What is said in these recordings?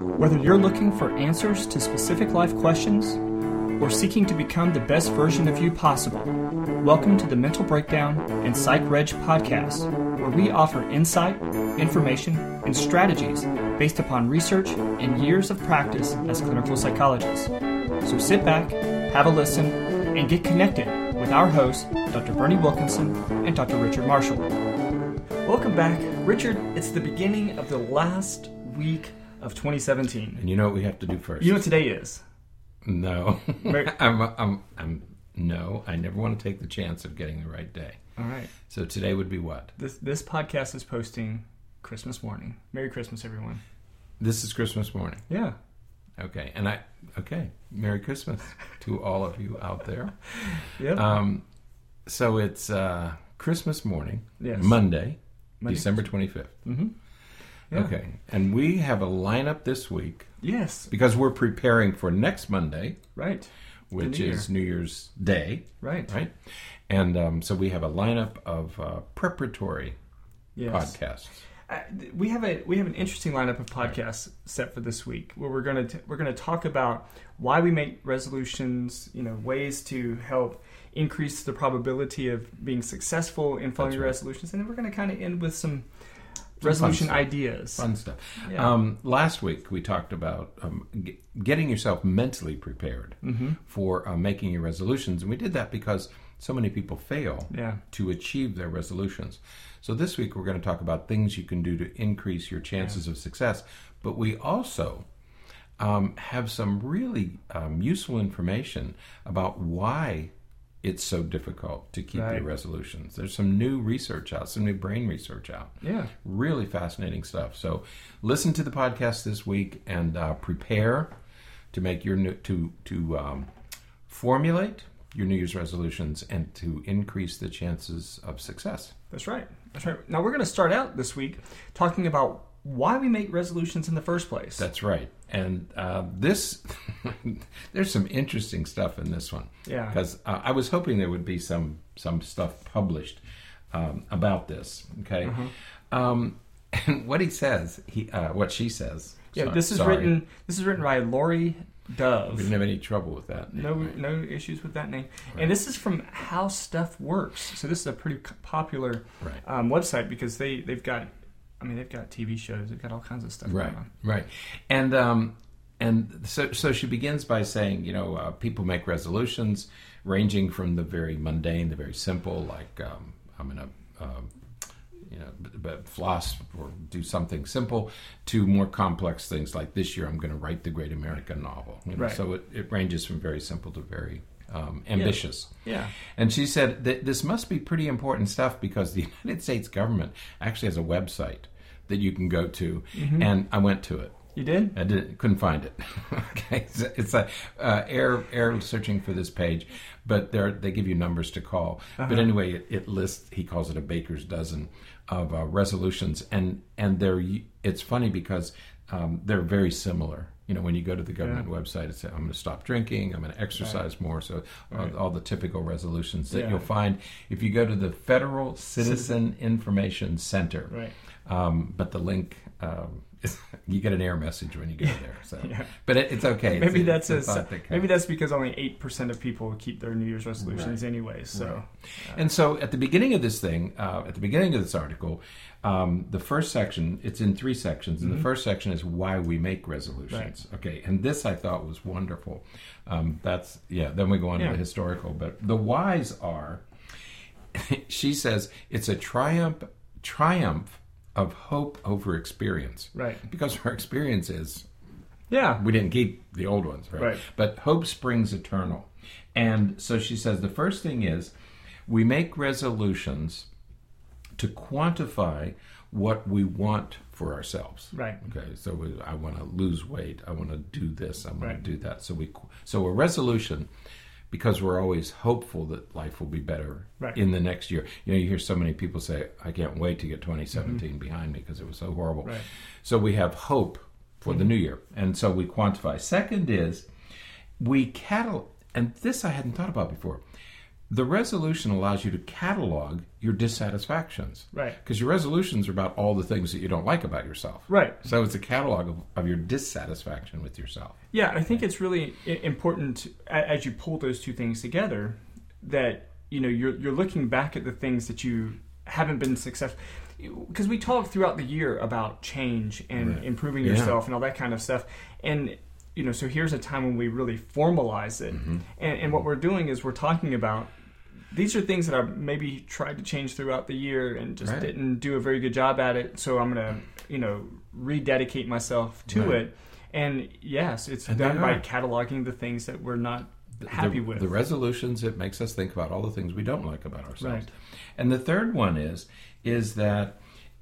Whether you're looking for answers to specific life questions or seeking to become the best version of you possible, welcome to the Mental Breakdown and Psych Reg podcast, where we offer insight, information, and strategies based upon research and years of practice as clinical psychologists. So sit back, have a listen, and get connected with our hosts, Dr. Bernie Wilkinson and Dr. Richard Marshall. Welcome back. Richard, it's the beginning of the last week of 2017. And you know what we have to do first? You know what today is? No. No, I never want to take the chance of getting the right day. All right. So today would be what? This podcast is posting Christmas morning. Merry Christmas, everyone. This is Christmas morning. Yeah. Okay. Merry Christmas to all of you out there. Yep. So it's Christmas morning, Yes. Monday, December 25th. Mm-hmm. Yeah. Okay. And we have a lineup this week Yes. because we're preparing for next Monday, Right. which New is New Year's Day. Right. Right? And so we have a lineup of preparatory Yes. podcasts. We have an interesting lineup of podcasts set for this week, where we're going to talk about why we make resolutions, ways to help increase the probability of being successful in following your resolutions, and then we're going to kind of end with some resolution ideas. Fun stuff. Yeah. Last week we talked about getting yourself mentally prepared for making your resolutions, and we did that because so many people fail to achieve their resolutions. So this week we're going to talk about things you can do to increase your chances of success, but we also have some really useful information about why it's so difficult to keep your resolutions. There's some new research out, some new brain research out. Yeah. Really fascinating stuff. So listen to the podcast this week and prepare to make your formulate your New Year's resolutions and to increase the chances of success. That's right. Now we're going to start out this week talking about why we make resolutions in the first place. That's right. And there's some interesting stuff in this one. Yeah. Because I was hoping there would be some stuff published about this. Okay. And what he says, what she says. Yeah. This is written by Lori Dove. We didn't have any trouble with that. No issues with that name. Right. And this is from How Stuff Works. So this is a pretty popular website because they've got TV shows. They've got all kinds of stuff going on. Right. And so she begins by saying, people make resolutions ranging from the very mundane, the very simple, like I'm going to floss or do something simple, to more complex things like this year I'm going to write the great American novel. So it ranges from very simple to very ambitious. Yeah. And she said that this must be pretty important stuff because the United States government actually has a website that you can go to, and I went to it. You did? I couldn't find it. Okay, it's a air searching for this page, but they give you numbers to call. But anyway, it lists. He calls it a baker's dozen of resolutions, and it's funny because they're very similar. When you go to the government website, it's I'm going to stop drinking, I'm going to exercise more. So all the typical resolutions that you'll find if you go to the Federal Citizen Information Center. Right. But the link. You get an error message when you go there. So, but it's okay. Maybe that's because only 8% of people keep their New Year's resolutions anyway. So, and so at the beginning of this thing, at the beginning of this article, the first section, it's in 3 sections, and the first section is why we make resolutions. Right. Okay, and this I thought was wonderful. Then we go on to the historical, but the whys are. She says it's a triumph of hope over experience. Right. Because our experience is, we didn't keep the old ones, right? But hope springs eternal. And so she says the first thing is we make resolutions to quantify what we want for ourselves. Right. Okay, so I want to lose weight. I want to do this. I want to do that. So a resolution, because we're always hopeful that life will be better in the next year. You hear so many people say, I can't wait to get 2017 behind me because it was so horrible. Right. So we have hope for the new year. And so we quantify. Second is and this I hadn't thought about before, the resolution allows you to catalog your dissatisfactions. Right. Because your resolutions are about all the things that you don't like about yourself. Right. So it's a catalog of your dissatisfaction with yourself. Yeah, I think it's really important as you pull those two things together that, you're looking back at the things that you haven't been successful. Because we talk throughout the year about change and improving yourself and all that kind of stuff. And, so here's a time when we really formalize it. Mm-hmm. And what we're doing is we're talking about these are things that I maybe tried to change throughout the year and just didn't do a very good job at it. So I'm going to, rededicate myself to it. And yes, it's done by cataloging the things that we're not happy with. The resolutions, it makes us think about all the things we don't like about ourselves. Right. And the third one is that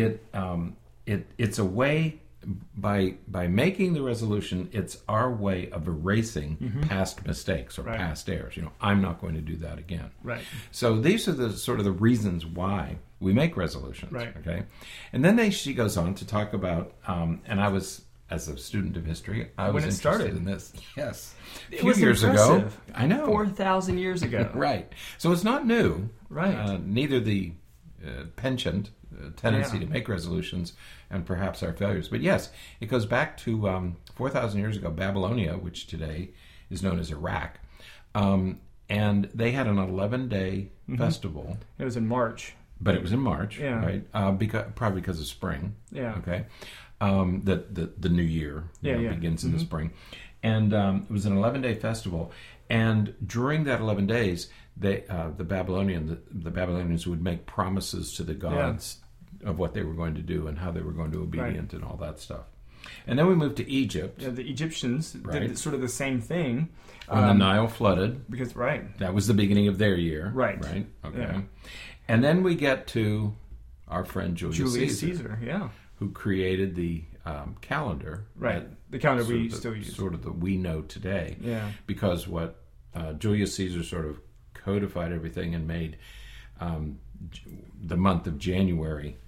it's a way, by making the resolution, it's our way of erasing past mistakes or past errors. I'm not going to do that again. Right. So these are the sort of the reasons why we make resolutions. Right. Okay. And then she goes on to talk about, and I was, as a student of history, I was interested in this. Yes. A few years ago. I know. 4,000 years ago. Right. So it's not new. Right. Neither the penchant, tendency to make resolutions, and perhaps our failures. But yes, it goes back to 4,000 years ago, Babylonia, which today is known as Iraq. And they had an 11-day festival. It was in March. But it was in March, right? Probably because of spring. Yeah. Okay. The new year begins in the spring. And it was an 11-day festival. And during that 11 days, the Babylonians would make promises to the gods of what they were going to do and how they were going to be obedient and all that stuff. And then we moved to Egypt. Yeah, the Egyptians did sort of the same thing. When the Nile flooded. Because that was the beginning of their year. Right. Okay. Yeah. And then we get to our friend Julius Caesar, who created the calendar. Right. The calendar we still use. Sort of that we know today. Yeah. Because what Julius Caesar sort of codified everything and made the month of January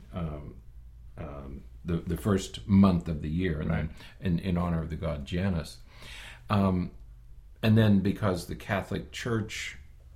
the first month of the year, and in honor of the god Janus. And then because the Catholic Church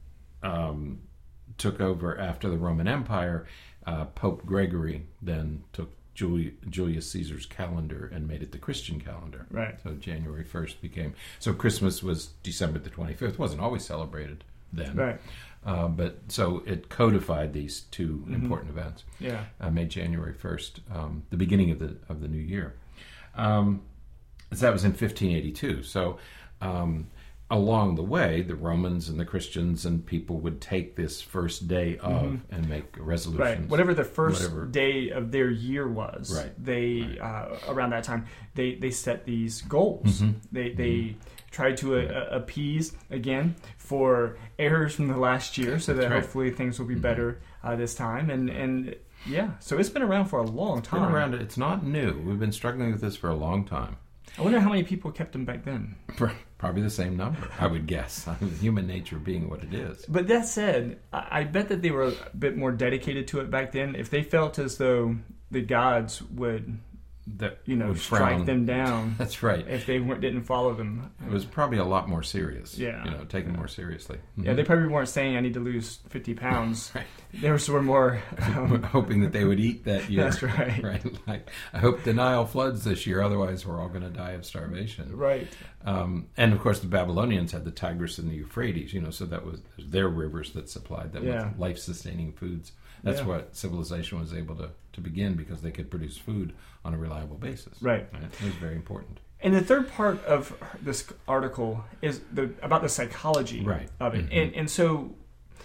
took over after the Roman Empire, Pope Gregory then took Julius Caesar's calendar and made it the Christian calendar. Right. So January 1st became... So Christmas was December the 25th. It wasn't always celebrated then. Right. But so it codified these two important events. Yeah. Made January 1st the beginning of the new year. So that was in 1582. So along the way, the Romans and the Christians and people would take this first day of and make resolutions. Right. Whatever the first day of their year was, they around that time they set these goals. They tried to appease again for errors from the last year, so that hopefully things will be better this time. And so it's been around for a long time. It's been around. It's not new. We've been struggling with this for a long time. I wonder how many people kept them back then. Probably the same number, I would guess. Human nature being what it is. But that said, I bet that they were a bit more dedicated to it back then. If they felt as though the gods would strike them down. That's right. If they didn't follow them. It was probably a lot more serious. Yeah. Taken more seriously. Yeah, they probably weren't saying I need to lose 50 pounds. They were more... hoping that they would eat that year. That's right. Right. Like, I hope the Nile floods this year, otherwise we're all going to die of starvation. Right. And of course the Babylonians had the Tigris and the Euphrates, so that was their rivers that supplied them with life-sustaining foods. That's what civilization was able to begin, because they could produce food on a reliable basis. Right. It was very important. And the third part of this article is about the psychology of it. And so,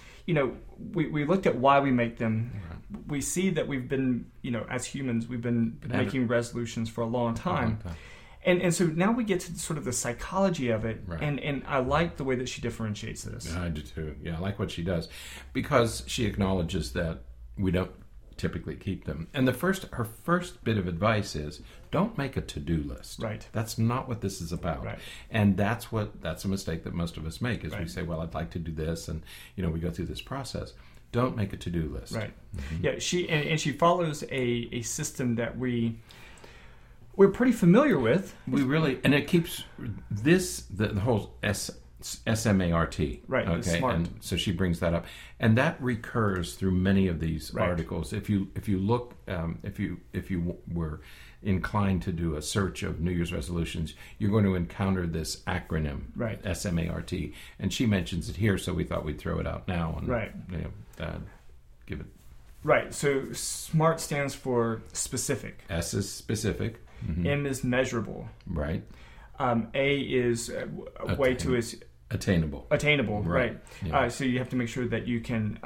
we looked at why we make them. Right. We see that we've been, as humans, we've been making resolutions for a long time. And so now we get to sort of the psychology of it, and I like the way that she differentiates this. I do too. Yeah, I like what she does, because she acknowledges that we don't typically keep them. And her first bit of advice is, don't make a to-do list. Right. That's not what this is about. Right. And that's a mistake that most of us make, is we say, well, I'd like to do this, and we go through this process. Don't make a to-do list. Right. Yeah, she follows a system that we're pretty familiar with. We really, and it keeps the whole SMART. Right. Okay. SMART. And so she brings that up, and that recurs through many of these articles. If you look, if you were inclined to do a search of New Year's resolutions, you're going to encounter this acronym, right? SMART, and she mentions it here, so we thought we'd throw it out now and give it. Right. So SMART stands for specific. S is specific. Mm-hmm. M is measurable. Right. A is way to is attainable. Attainable. Right. Yeah. So you have to make sure that you can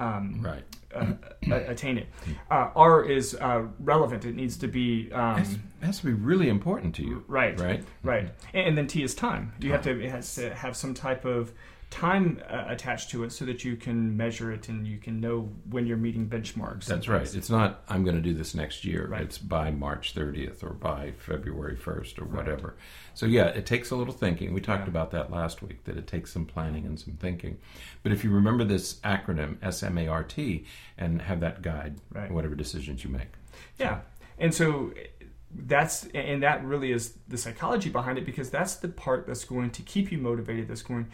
attain it. Mm-hmm. R is relevant. It needs to be. It has to be really important to you. Right. Right. Right. And then T is time. You have to. It has to have some type of time attached to it so that you can measure it and you can know when you're meeting benchmarks. That's right. It's not, I'm going to do this next year. Right. It's by March 30th or by February 1st or whatever. Right. So yeah, it takes a little thinking. We talked about that last week, that it takes some planning and some thinking. But if you remember this acronym, SMART, and have that guide whatever decisions you make. Yeah. And so that really is the psychology behind it, because that's the part that's going to keep you motivated, that's going,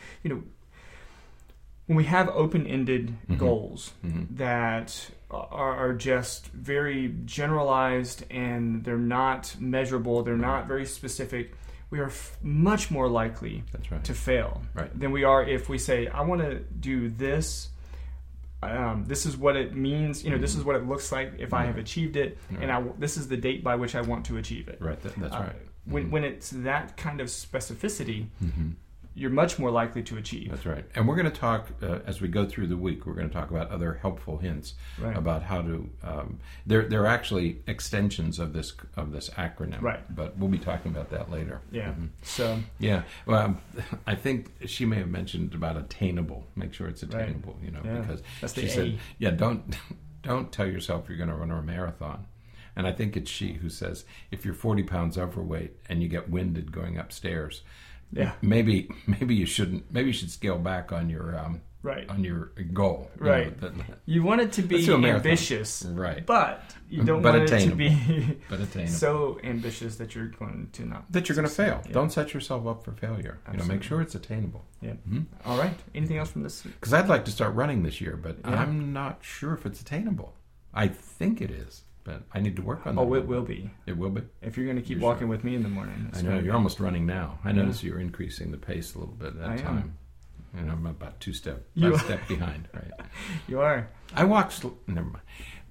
when we have open-ended goals that are just very generalized and they're not measurable, they're not very specific, we are much more likely to fail than we are if we say, I want to do this. This is what it means. This is what it looks like if I have achieved it, and this is the date by which I want to achieve it. Right. That's right. When it's that kind of specificity, you're much more likely to achieve. That's right. And we're going to talk, as we go through the week, we're going to talk about other helpful hints about how to, they're actually extensions of this acronym. Right. But we'll be talking about that later. Yeah. So. Yeah. Well, I think she may have mentioned about attainable. Make sure it's attainable, because that's she said, don't tell yourself you're going to run a marathon. And I think it's she who says, if you're 40 pounds overweight and you get winded going upstairs, maybe you shouldn't. Maybe you should scale back on your on your goal. Right. You want it to be ambitious, right? But you don't want it to be attainable. So ambitious that you're going to not. That you're going to fail. Yeah. Don't set yourself up for failure. Absolutely. Make sure it's attainable. Yeah. Mm-hmm. All right. Anything else from this? Because I'd like to start running this year, but I'm not sure if it's attainable. I think it is. But I need to work on that. Oh, it will be. It will be? If you're going to keep walking with me in the morning. I know. You're almost running now. I notice you're increasing the pace a little bit at that time. And I'm about one step behind. Right. You are. I walk never mind.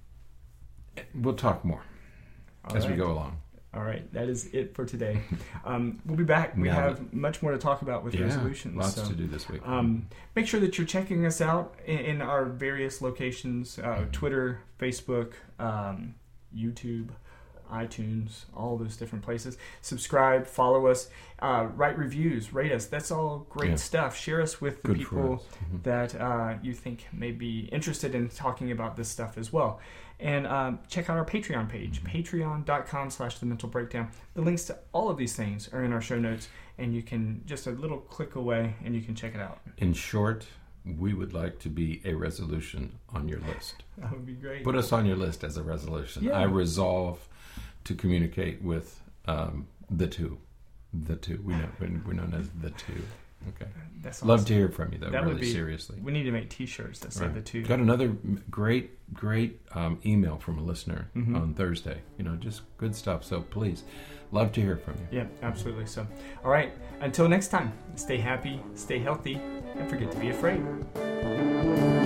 We'll talk more as we go along. All right. That is it for today. We'll be back. We have much more to talk about with resolutions. Lots to do this week. Make sure that you're checking us out in our various locations, Twitter, Facebook, YouTube, iTunes, all those different places. Subscribe, follow us, write reviews, rate us. That's all great stuff. Share us with the people that you think may be interested in talking about this stuff as well. And check out our Patreon page, patreon.com/thementalbreakdown. The links to all of these things are in our show notes, and you can just a little click away and you can check it out. In short, we would like to be a resolution on your list. That would be great. Put us on your list as a resolution. Yeah. I resolve to communicate with the two. The two. We're known as the two. Okay. That's awesome. Love to hear from you, though, seriously. We need to make T-shirts that say the two. Got another great email from a listener on Thursday. Just good stuff. So please, love to hear from you. Yeah, absolutely. So, all right. Until next time, stay happy, stay healthy, and forget to be afraid.